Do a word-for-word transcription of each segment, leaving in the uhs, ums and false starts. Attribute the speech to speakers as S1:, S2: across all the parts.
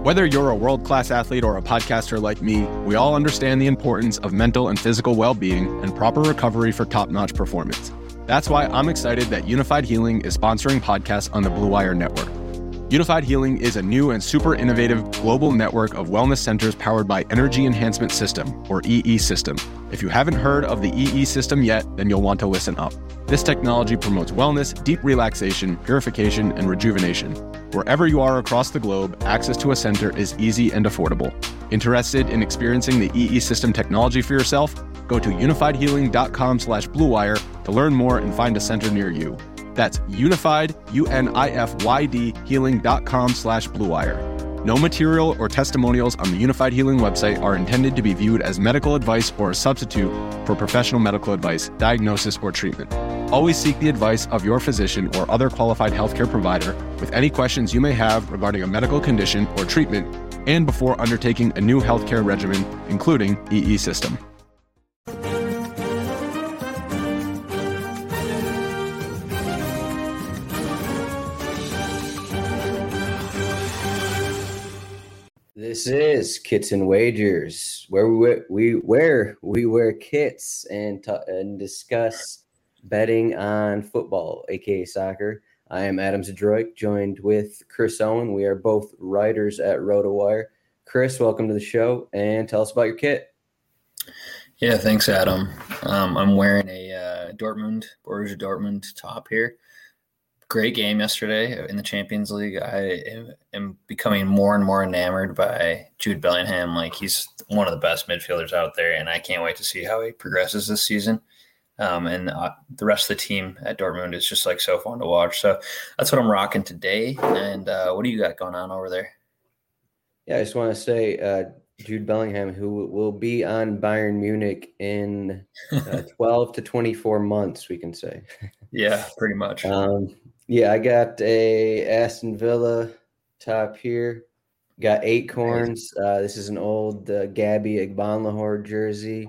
S1: Whether you're a world-class athlete or a podcaster like me, we all understand the importance of mental and physical well-being and proper recovery for top-notch performance. That's why I'm excited that Unified Healing is sponsoring podcasts on the Blue Wire Network. Unified Healing is a new and super innovative global network of wellness centers powered by Energy Enhancement System, or E E System. If you haven't heard of the E E System yet, then you'll want to listen up. This technology promotes wellness, deep relaxation, purification, and rejuvenation. Wherever you are across the globe, access to a center is easy and affordable. Interested in experiencing the E E System technology for yourself? Go to unified healing dot com slash blue wire to learn more and find a center near you. That's unified, U N I F Y D, healing.com slash blue wire. No material or testimonials on the Unified Healing website are intended to be viewed as medical advice or a substitute for professional medical advice, diagnosis, or treatment. Always seek the advice of your physician or other qualified healthcare provider with any questions you may have regarding a medical condition or treatment and before undertaking a new healthcare regimen, including E E System.
S2: This is Kits and Wagers, where we wear, we where we wear kits and t- and discuss betting on football, aka soccer. I am Adam Zadroik, joined with Chris Owen. We are both writers at RotoWire. Chris, welcome to the show, and tell us about your kit.
S3: Yeah, thanks, Adam. Um, I'm wearing a uh, Dortmund, Borussia Dortmund top here. Great game yesterday in the Champions League. I am becoming more and more enamored by Jude Bellingham. Like, he's one of the best midfielders out there, and I can't wait to see how he progresses this season. Um, and uh, the rest of the team at Dortmund is just like so fun to watch. So that's what I'm rocking today. And uh, what do you got going on over there?
S2: Yeah, I just want to say uh, Jude Bellingham, who will be on Bayern Munich in uh, twelve to twenty-four months, we can say.
S3: Yeah, pretty much.
S2: Um, yeah, I got a Aston Villa top here. Got Acorns. Uh, this is an old uh, Gabby Agbonlahor jersey.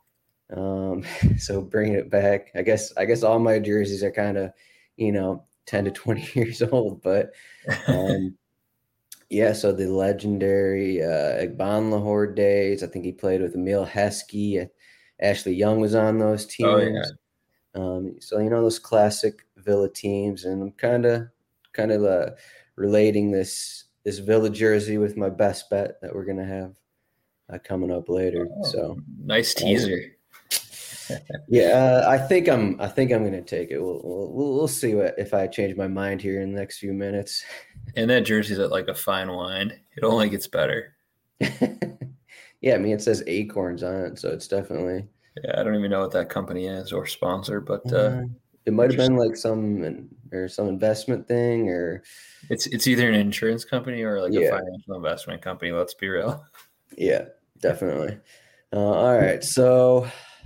S2: Um, so bringing it back. I guess I guess all my jerseys are kind of, you know, ten to twenty years old, but um, yeah. So the legendary uh, Agbonlahor days. I think he played with Emil Heskey. Ashley Young was on those teams.
S3: Oh, yeah.
S2: Um, so you know those classic Villa teams, and I'm kind of kind of uh, relating this this Villa jersey with my best bet that we're gonna have uh, coming up later.
S3: Oh,
S2: so
S3: nice teaser.
S2: Um, yeah, uh, I think I'm I think I'm gonna take it. We'll we'll, we'll see what if I change my mind here in the next few minutes.
S3: And that jersey's at like a fine wine. It only gets better.
S2: Yeah, I mean it says Acorns on it, so it's definitely.
S3: Yeah, I don't even know what that company is or sponsor, but uh,
S2: uh, it might have been like some or some investment thing, or
S3: it's it's either an insurance company or like
S2: yeah.
S3: a financial investment company. Let's be real.
S2: Yeah, definitely. Uh, all right, so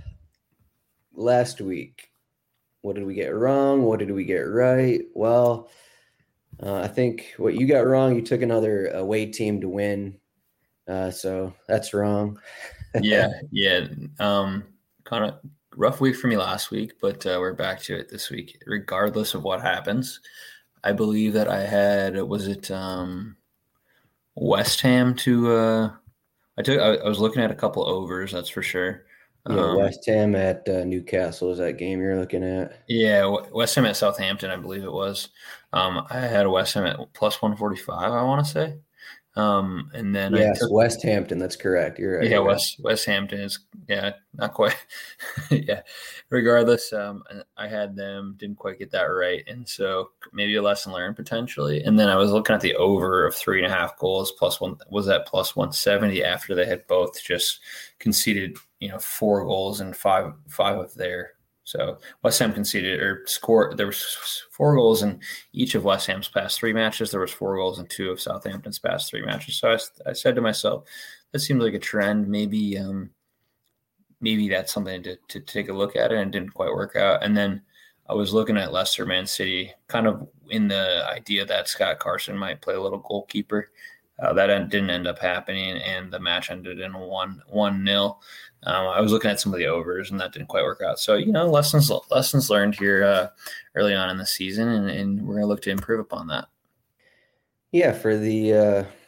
S2: last week, what did we get wrong? What did we get right? Well, uh, I think what you got wrong, you took another away team to win, uh, so that's wrong.
S3: yeah, yeah. Um, kind of rough week for me last week, but uh, we're back to it this week. Regardless of what happens, I believe that I had was it um, West Ham to. Uh, I took. I, I was looking at a couple overs. That's for sure.
S2: Yeah,
S3: um,
S2: West Ham at uh, Newcastle is that game you're looking at?
S3: Yeah, West Ham at Southampton, I believe it was. Um, I had West Ham at plus one forty-five. I want to say. Um, and then
S2: yes,
S3: I took,
S2: West Hampton. That's correct. You're right.
S3: Yeah, West West Hampton is yeah, not quite. yeah. Regardless, um, I had them, didn't quite get that right, and so maybe a lesson learned potentially. And then I was looking at the over of three and a half goals plus one was at plus one seventy after they had both just conceded, you know, four goals and five five of their. So West Ham conceded or scored. There was four goals in each of West Ham's past three matches. There was four goals in two of Southampton's past three matches. So I, I said to myself, this seems like a trend. Maybe, um, maybe that's something to, to take a look at it, and it didn't quite work out. And then I was looking at Leicester, Man City, kind of in the idea that Scott Carson might play a little goalkeeper. Uh, that didn't end up happening, and the match ended in one one nil. Um, I was looking at some of the overs, and that didn't quite work out. So, you know, lessons lessons learned here uh, early on in the season, and, and we're going to look to improve upon that.
S2: Yeah, for the uh,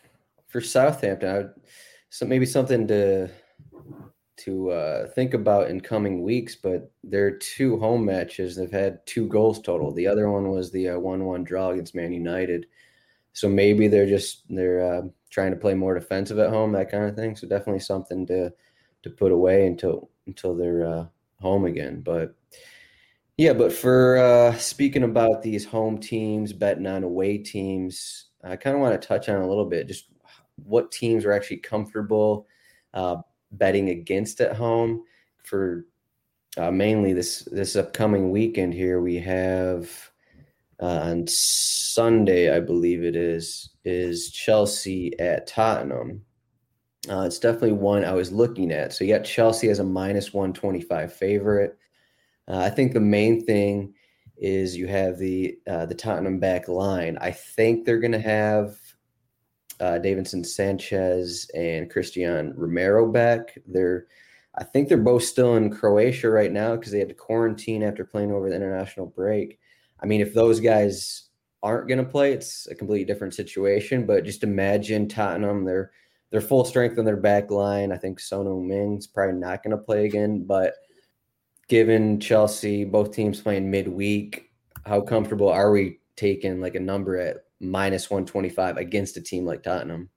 S2: for Southampton, I would, so maybe something to to uh, think about in coming weeks. But their two home matches, they've had two goals total. The other one was the uh, one one draw against Man United. So maybe they're just they're uh, trying to play more defensive at home, that kind of thing. So definitely something to to put away until until they're uh, home again. But yeah, but for uh, speaking about these home teams, betting on away teams, I kind of want to touch on a little bit just what teams are actually comfortable uh, betting against at home. For uh, mainly this this upcoming weekend here, we have uh, on Sunday, I believe it is, is Chelsea at Tottenham. Uh, it's definitely one I was looking at. So you got Chelsea as a minus one twenty-five favorite. Uh, I think the main thing is you have the uh, the Tottenham back line. I think they're going to have uh, Davinson Sanchez and Christian Romero back. They're, I think they're both still in Croatia right now because they had to quarantine after playing over the international break. I mean, if those guys aren't going to play, it's a completely different situation. But just imagine Tottenham, they're they're full strength on their back line. I think Son Heung-min's probably not going to play again, but given Chelsea, both teams playing midweek, how comfortable are we taking like a number at minus one twenty-five against a team like Tottenham?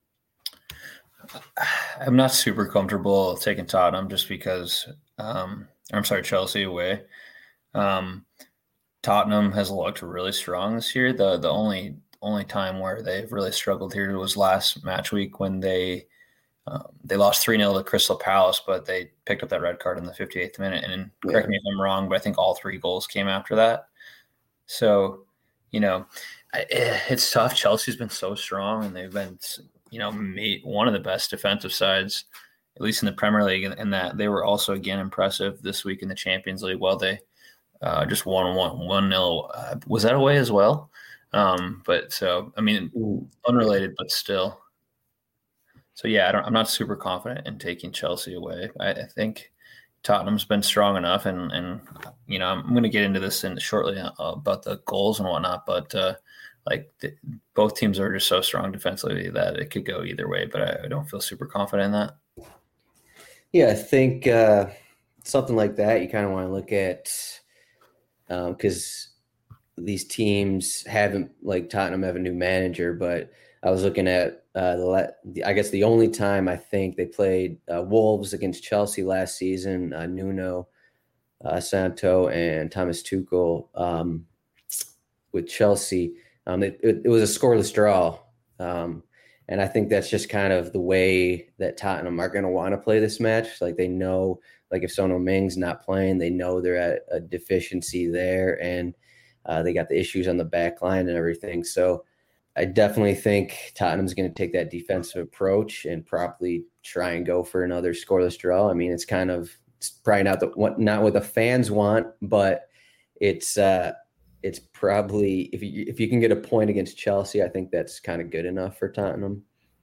S3: I'm not super comfortable taking Tottenham just because, um, I'm sorry, Chelsea away. Um, Tottenham has looked really strong this year. The the only only time where they've really struggled here was last match week when they Um, they lost three nil to Crystal Palace, but they picked up that red card in the fifty-eighth minute. And correct yeah. me if I'm wrong, but I think all three goals came after that. So, you know, I, it's tough. Chelsea's been so strong, and they've been, you know, made one of the best defensive sides, at least in the Premier League, and that they were also, again, impressive this week in the Champions League. Well, they uh, just won one nil. Uh, was that away as well? Um, but so, I mean, unrelated, but still. So, yeah, I don't, I'm not super confident in taking Chelsea away. I, I think Tottenham's been strong enough, and, and you know, I'm going to get into this in shortly uh, about the goals and whatnot, but, uh, like, the, both teams are just so strong defensively that it could go either way, but I, I don't feel super confident in that.
S2: Yeah, I think uh, something like that you kind of want to look at because um, these teams haven't, like Tottenham have a new manager, but I was looking at uh, the I guess the only time I think they played uh, Wolves against Chelsea last season, uh, Nuno uh, Santo and Thomas Tuchel um, with Chelsea. Um, it, it, it was a scoreless draw, um, and I think that's just kind of the way that Tottenham are going to want to play this match. Like they know, like if Son Heung-min's not playing, they know they're at a deficiency there, and uh, they got the issues on the back line and everything. So I definitely think Tottenham's going to take that defensive approach and probably try and go for another scoreless draw. I mean, it's kind of it's probably not the what not what the fans want, but it's uh, it's probably if you if you can get a point against Chelsea, I think that's kind of good enough for Tottenham.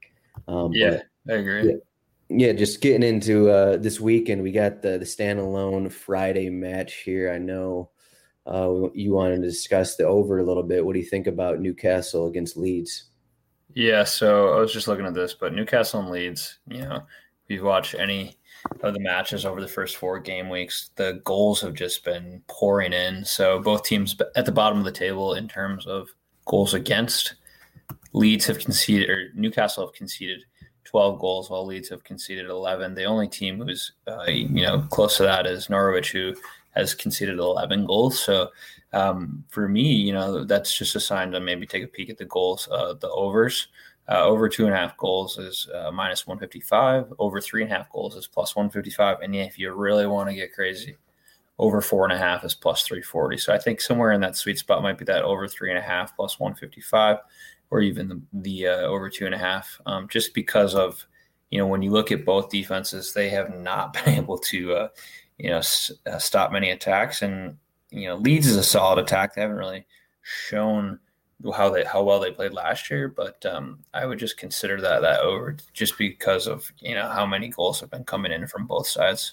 S3: Um, yeah, but, I agree.
S2: Yeah, yeah, just getting into uh, this weekend, we got the the standalone Friday match here. I know. Uh, you wanted to discuss the over a little bit. What do you think about Newcastle against Leeds?
S3: Yeah, so I was just looking at this, but Newcastle and Leeds, you know, if you've watched any of the matches over the first four game weeks, the goals have just been pouring in. So both teams at the bottom of the table in terms of goals against. Leeds have conceded, or Newcastle have conceded twelve goals, while Leeds have conceded eleven. The only team who's, uh, you know, close to that is Norwich, who has conceded eleven goals. So um, for me, you know, that's just a sign to maybe take a peek at the goals, uh, the overs. Uh, over two and a half goals is uh, minus one fifty-five. Over three and a half goals is plus one fifty-five. And yeah, if you really want to get crazy, over four and a half is plus three forty. So I think somewhere in that sweet spot might be that over three and a half plus one fifty-five, or even the, the uh, over two and a half, um, just because of, you know, when you look at both defenses, they have not been able to, uh, you know, s- uh, stop many attacks. And, you know, Leeds is a solid attack. They haven't really shown how they how well they played last year, but um, I would just consider that that over just because of, you know, how many goals have been coming in from both sides.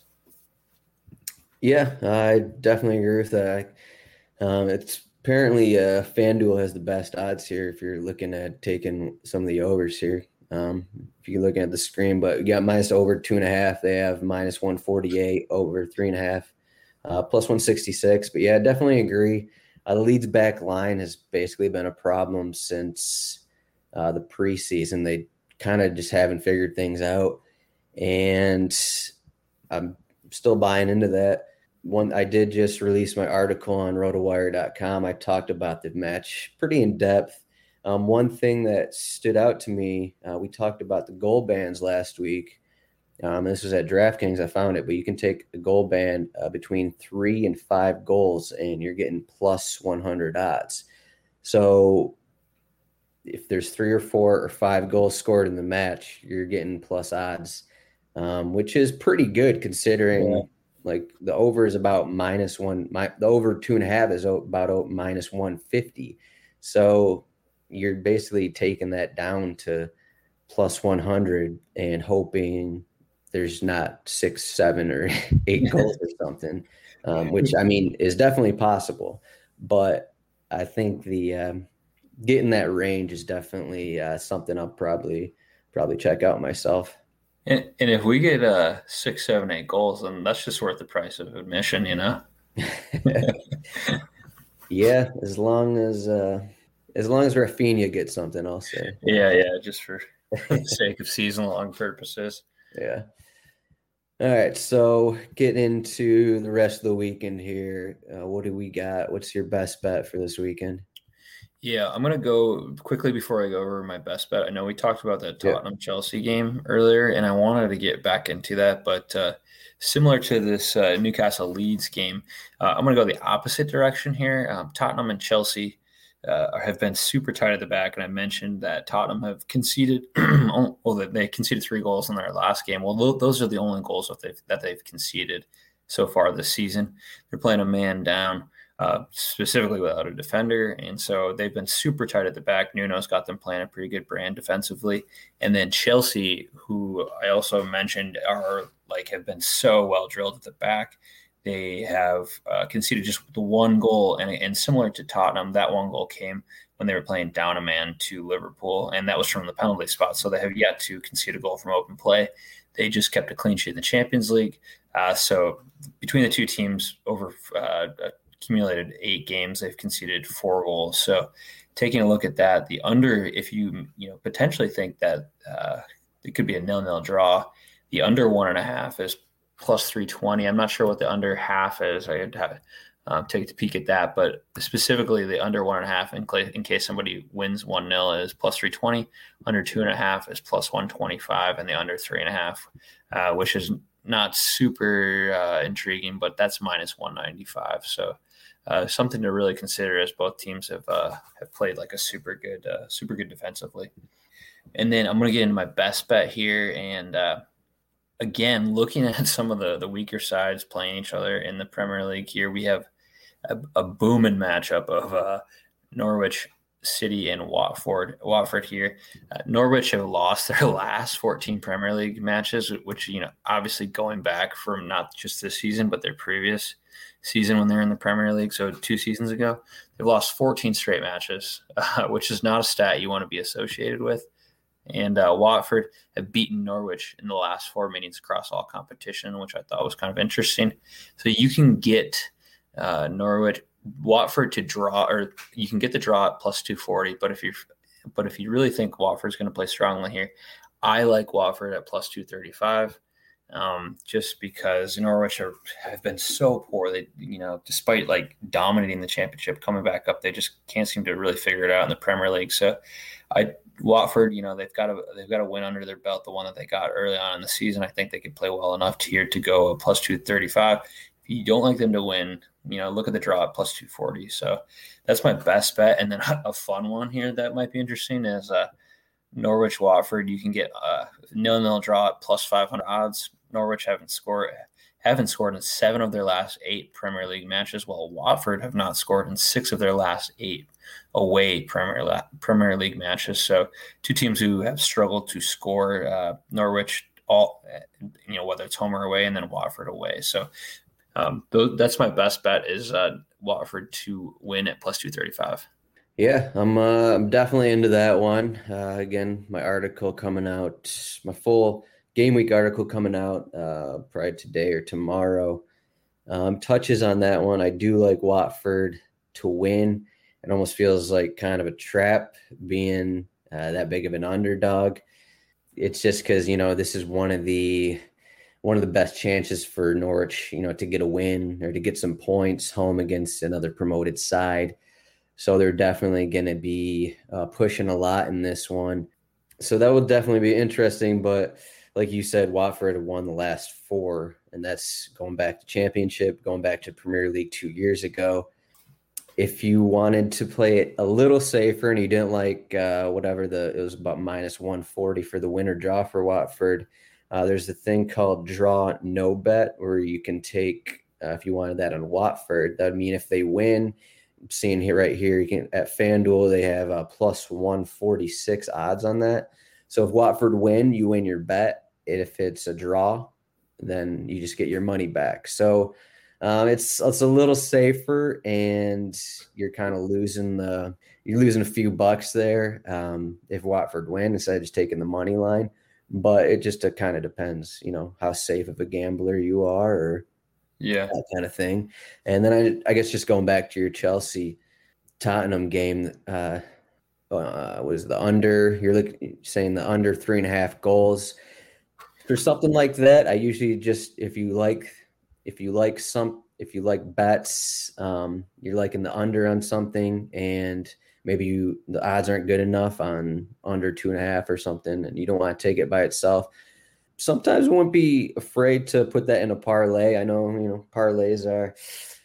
S2: Yeah, I definitely agree with that. Um, it's apparently uh, FanDuel has the best odds here if you're looking at taking some of the overs here. Um, if you're looking at the screen, but we got minus over two and a half. They have minus one forty-eight, over three and a half, uh, plus one sixty-six. But yeah, I definitely agree. Uh, the Leeds back line has basically been a problem since uh, the preseason. They kind of just haven't figured things out, and I'm still buying into that. One, I did just release my article on rotowire dot com. I talked about the match pretty in depth. Um, one thing that stood out to me, uh, we talked about the goal bands last week. Um, this was at DraftKings. I found it, but you can take a goal band uh, between three and five goals, and you're getting plus one hundred odds. So if there's three or four or five goals scored in the match, you're getting plus odds, um, which is pretty good considering yeah. like the over is about minus one. My, the over two and a half is about minus one fifty. So you're basically taking that down to plus one hundred and hoping there's not six, seven, or eight goals or something, um, which, I mean, is definitely possible. But I think the um, getting that range is definitely uh, something I'll probably probably check out myself.
S3: And, and if we get uh, six, seven, eight goals, then that's just worth the price of admission, you know?
S2: Yeah, as long as uh, – As long as Rafinha gets something, I'll say.
S3: Yeah, yeah, just for the sake of season-long purposes.
S2: Yeah. All right, so getting into the rest of the weekend here, uh, what do we got? What's your best bet for this weekend?
S3: Yeah, I'm going to go quickly before I go over my best bet. I know we talked about that Tottenham-Chelsea game earlier, and I wanted to get back into that, but uh, similar to this uh, Newcastle-Leeds game, uh, I'm going to go the opposite direction here. Um, Tottenham and Chelsea Uh, have been super tight at the back, and I mentioned that Tottenham have conceded well, that they conceded three goals in their last game. Well, those are the only goals that they've, that they've conceded so far this season. They're playing a man down, uh, specifically without a defender, and so they've been super tight at the back. Nuno's got them playing a pretty good brand defensively, and then Chelsea, who I also mentioned are like have been so well drilled at the back. They have uh, conceded just the one goal, and, and similar to Tottenham, that one goal came when they were playing down a man to Liverpool, and that was from the penalty spot. So they have yet to concede a goal from open play. They just kept a clean sheet in the Champions League. Uh, so between the two teams, over uh, accumulated eight games, they've conceded four goals. So taking a look at that, the under, if you you know potentially think that uh, it could be a nil-nil draw, the under one and a half is plus three twenty. I'm not sure what the under half is. I had to um, take a peek at that, but specifically the under one and a half in, in case somebody wins one nil is plus three twenty. Under two and a half is plus one twenty-five, and the under three and a half, uh, which is not super uh, intriguing, but that's minus one ninety-five. So uh, something to really consider as both teams have uh, have played like a super good, uh, super good defensively. And then I'm going to get into my best bet here, and uh, again, looking at some of the, the weaker sides playing each other in the Premier League here, we have a, a booming matchup of uh, Norwich City and Watford. Watford here. Uh, Norwich have lost their last fourteen Premier League matches, which, you know, obviously going back from not just this season, but their previous season when they're in the Premier League. So two seasons ago, they've lost fourteen straight matches, uh, which is not a stat you want to be associated with. And uh, Watford have beaten Norwich in the last four meetings across all competition, which I thought was kind of interesting. So you can get uh, Norwich, Watford to draw, or you can get the draw at plus two forty. But if you, but if you really think Watford's going to play strongly here, I like Watford at plus two thirty-five. Um, just because Norwich are, have been so poor. They, you know, despite like dominating the championship, coming back up, they just can't seem to really figure it out in the Premier League. So I, Watford, you know, they've got to, they've got a win under their belt, the one that they got early on in the season. I think they could play well enough to here to go a plus two thirty-five. If you don't like them to win, you know, look at the draw at plus two forty. So that's my best bet. And then a fun one here that might be interesting is uh, Norwich Watford. You can get a nil-nil draw at plus five hundred odds. Norwich haven't scored haven't scored in seven of their last eight Premier League matches, while Watford have not scored in six of their last eight away Premier La- Premier League matches. So two teams who have struggled to score. Uh, Norwich, all you know, whether it's home or away, and then Watford away. So um, th- that's my best bet is uh, Watford to win at plus two thirty-five.
S2: Yeah, I'm uh, I'm definitely into that one. Uh, again, my article coming out, my full game week article coming out uh, probably today or tomorrow. Um, touches on that one. I do like Watford to win. It almost feels like kind of a trap being uh, that big of an underdog. It's just because, you know, this is one of the one of the best chances for Norwich, you know, to get a win or to get some points home against another promoted side. So they're definitely going to be uh, pushing a lot in this one. So that will definitely be interesting. But like you said, Watford have won the last four, and that's going back to championship, going back to Premier League two years ago. If you wanted to play it a little safer and you didn't like uh, whatever the, it was about minus one forty for the winner draw for Watford, uh, there's a thing called draw no bet where you can take, uh, if you wanted that on Watford, that would mean if they win, seeing here right here, you can at FanDuel, they have a plus one forty-six odds on that. So if Watford win, you win your bet. If it's a draw, then you just get your money back. So um, it's it's a little safer, and you're kind of losing the you're losing a few bucks there um, if Watford win instead of just taking the money line. But it just uh, kind of depends, you know, how safe of a gambler you are, or
S3: Yeah.
S2: that kind of thing. And then I, I guess just going back to your Chelsea Tottenham game, uh, uh, was the under. You're looking saying the under three and a half goals. For something like that, I usually just if you like if you like some if you like bets, um, you're liking the under on something, and maybe you the odds aren't good enough on under two and a half or something, and you don't want to take it by itself. Sometimes I wouldn't be afraid to put that in a parlay. I know, you know, parlays are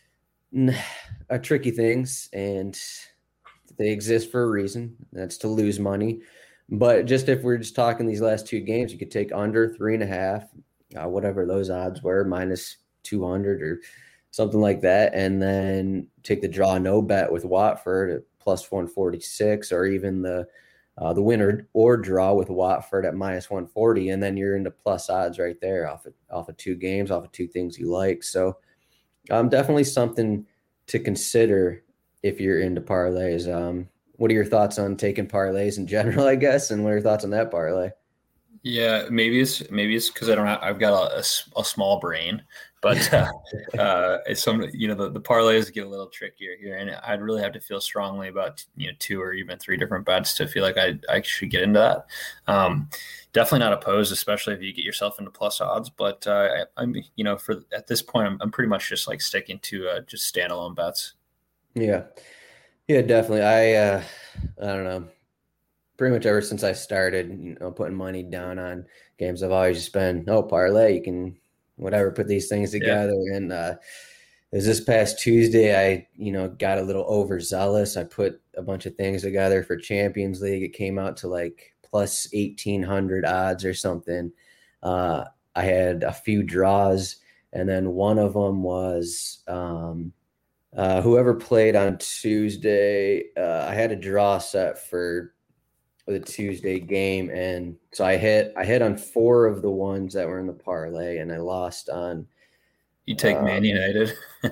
S2: are tricky things, and they exist for a reason. That's to lose money. But just if we're just talking these last two games, you could take under three and a half, uh, whatever those odds were, minus two hundred or something like that, and then take the draw no bet with Watford at plus one forty-six, or even the uh, the winner or draw with Watford at minus one forty, and then you're into plus odds right there off of, off of two games, off of two things you like. So um, definitely something to consider if you're into parlays. Um, what are your thoughts on taking parlays in general, I guess, and what are your thoughts on that parlay?
S3: Yeah, maybe it's maybe it's because I don't have, I've got a, a, a small brain, but uh, uh, it's some you know the, the parlays get a little trickier here, and I'd really have to feel strongly about you know two or even three different bets to feel like I I should get into that. Um, definitely not opposed, especially if you get yourself into plus odds. But uh, I, I'm you know for at this point, I'm I'm pretty much just like sticking to uh, just standalone bets.
S2: Yeah, yeah, definitely. I uh, I don't know. Pretty much ever since I started, you know, putting money down on games, I've always just been, oh, parlay, you can whatever, put these things together. Yeah. And uh, it was this past Tuesday, I, you know, got a little overzealous. I put a bunch of things together for Champions League. It came out to like plus eighteen hundred odds or something. Uh, I had a few draws, and then one of them was um, uh, whoever played on Tuesday. Uh, I had a draw set for the Tuesday game, and so I hit I hit on four of the ones that were in the parlay, and I lost on.
S3: You take um, Man United?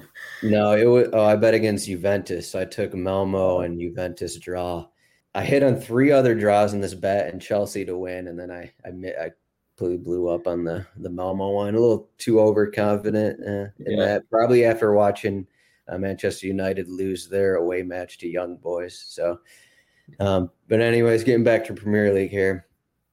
S2: No, it was. Oh, I bet against Juventus. So I took Malmo and Juventus draw. I hit on three other draws in this bet, and Chelsea to win, and then I I, I completely blew up on the the Malmo one. A little too overconfident uh, in yeah. that. Probably after watching uh, Manchester United lose their away match to Young Boys. So. Um, but anyways, getting back to Premier League here.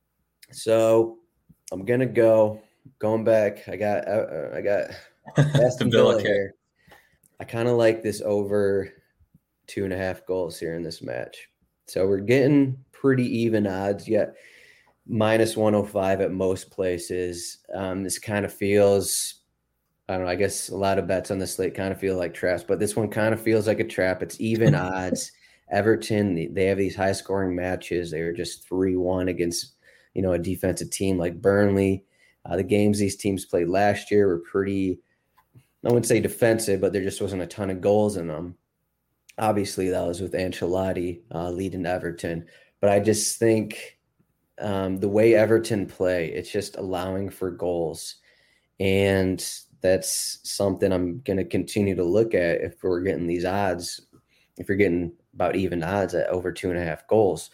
S2: So I'm gonna go going back. I got uh, I got Aston Villa here. I kind of like this over two and a half goals here in this match. So we're getting pretty even odds, yet minus one oh five at most places. Um, this kind of feels, I don't know, I guess a lot of bets on this slate kind of feel like traps, but this one kind of feels like a trap. It's even odds. Everton, they have these high-scoring matches. They were just three one against, you know, a defensive team like Burnley. Uh, the games these teams played last year were pretty, I wouldn't say defensive, but there just wasn't a ton of goals in them. Obviously, that was with Ancelotti uh, leading Everton. But I just think um, the way Everton play, it's just allowing for goals. And that's something I'm going to continue to look at if we're getting these odds. If you're getting about even odds at over two and a half goals.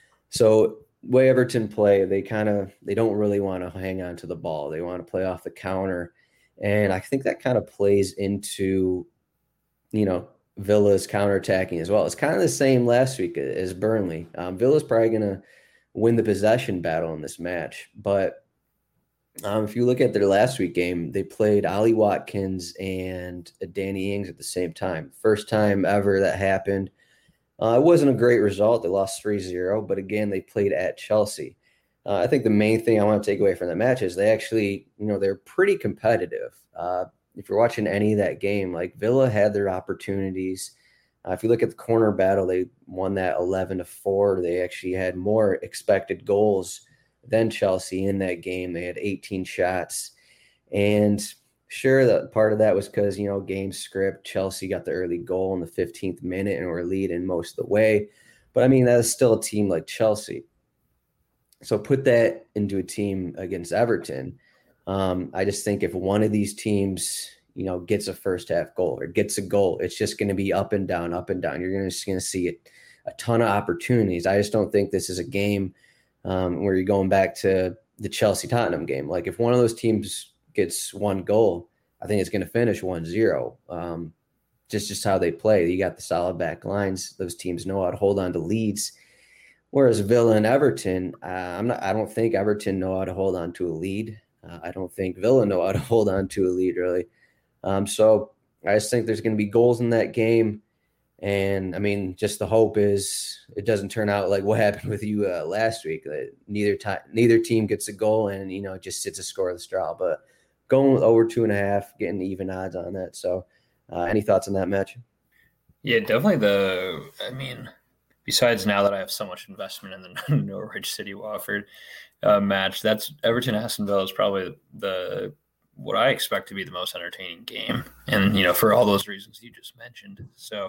S2: So way Everton play, they kind of, they don't really want to hang on to the ball. They want to play off the counter. And I think that kind of plays into, you know, Villa's counterattacking as well. It's kind of the same last week as Burnley. Um, Villa's probably going to win the possession battle in this match. But um, if you look at their last week game, they played Ollie Watkins and Danny Ings at the same time. First time ever that happened. Uh, it wasn't a great result. They lost three zero, but again, they played at Chelsea. Uh, I think the main thing I want to take away from the match is they actually, you know, they're pretty competitive. Uh, if you're watching any of that game, like Villa had their opportunities. Uh, if you look at the corner battle, they won that eleven to four. They actually had more expected goals than Chelsea in that game. They had eighteen shots. And sure, that part of that was because, you know, game script, Chelsea got the early goal in the fifteenth minute and were leading most of the way. But I mean, that is still a team like Chelsea. So put that into a team against Everton. Um, I just think if one of these teams, you know, gets a first half goal or gets a goal, it's just going to be up and down, up and down. You're gonna, just going to see it, a ton of opportunities. I just don't think this is a game um, where you're going back to the Chelsea-Tottenham game. Like if one of those teams gets one goal, I think it's going to finish one zero. Um, just, just how they play. You got the solid back lines. Those teams know how to hold on to leads. Whereas Villa and Everton, uh, I'm not, I don't think Everton know how to hold on to a lead. Uh, I don't think Villa know how to hold on to a lead, really. Um, so I just think there's going to be goals in that game. And, I mean, just the hope is it doesn't turn out like what happened with you uh, last week. That neither, t- neither team gets a goal and, you know, it just sits a scoreless draw. But going with over two and a half, getting even odds on that. So uh, any thoughts on that match?
S3: Yeah, definitely the – I mean – besides now that I have so much investment in the Norwich City Watford uh, match, that's Everton Aston Villa is probably the what I expect to be the most entertaining game, and you know for all those reasons you just mentioned. So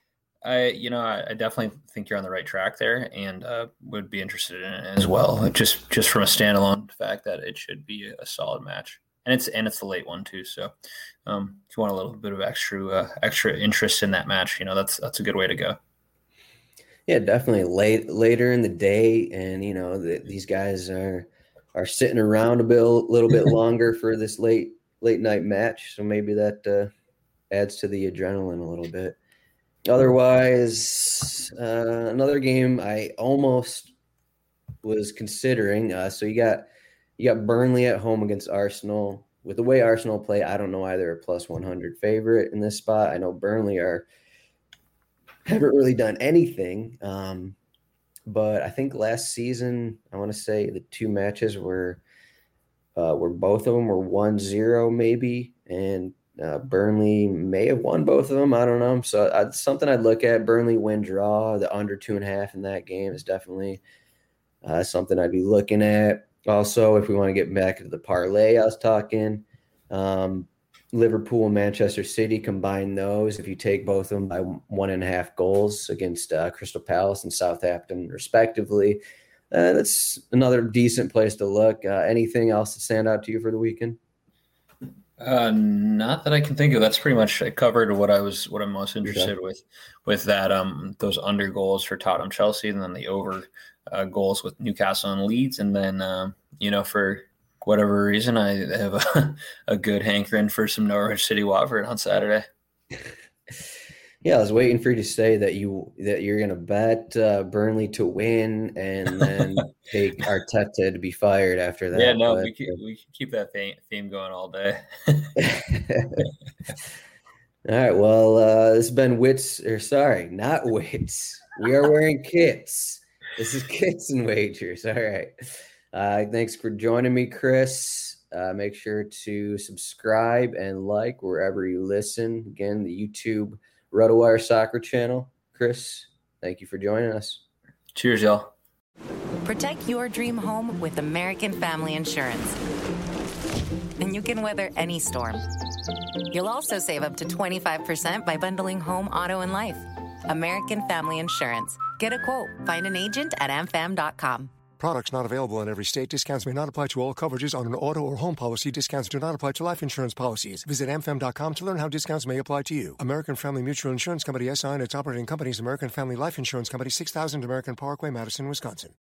S3: I, you know, I, I definitely think you're on the right track there, and uh, would be interested in it as well. Just just from a standalone fact that it should be a solid match, and it's and it's the late one too. So um, if you want a little bit of extra uh, extra interest in that match, you know that's that's a good way to go.
S2: Yeah, definitely late later in the day, and you know the, these guys are are sitting around a bit, a little bit longer for this late late night match, so maybe that uh, adds to the adrenaline a little bit. Otherwise, uh, another game I almost was considering. Uh, so you got you got Burnley at home against Arsenal. With the way Arsenal play, I don't know why they're a plus one hundred favorite in this spot. I know Burnley are. Haven't really done anything, um, but I think last season, I want to say the two matches were uh, were both of them were one zero maybe, and uh, Burnley may have won both of them. I don't know. So uh, something I'd look at, Burnley win draw, the under two and a half in that game is definitely uh, something I'd be looking at. Also, if we want to get back to the parlay I was talking, um, Liverpool and Manchester City, combine those. If you take both of them by one and a half goals against uh, Crystal Palace and Southampton, respectively, uh, that's another decent place to look. Uh, anything else to stand out to you for the weekend?
S3: Uh, not that I can think of. That's pretty much I covered what I was what I'm most interested okay. with with that. Um, those under goals for Tottenham, Chelsea, and then the over uh, goals with Newcastle and Leeds, and then um, you know for. Whatever reason, I have a, a good hankering for some Norwich City Watford on Saturday.
S2: Yeah, I was waiting for you to say that you that you're going to bet uh, Burnley to win and then take Arteta to be fired after that.
S3: Yeah, no, but, we can, we can keep that theme going all day.
S2: All right, well, uh, this has been Wits, or sorry, not Wits. We are wearing kits. This is Kits and Wagers. All right. Uh, thanks for joining me, Chris. Uh, make sure to subscribe and like wherever you listen. Again, the YouTube RotoWire Soccer channel. Chris, thank you for joining us.
S3: Cheers, y'all.
S4: Protect your dream home with American Family Insurance. And you can weather any storm. You'll also save up to twenty-five percent by bundling home, auto, and life. American Family Insurance. Get a quote. Find an agent at a m fam dot com.
S5: Products not available in every state. Discounts may not apply to all coverages on an auto or home policy. Discounts do not apply to life insurance policies. Visit a m fam dot com to learn how discounts may apply to you. American Family Mutual Insurance Company, S I and its operating companies, American Family Life Insurance Company, six thousand American Parkway, Madison, Wisconsin.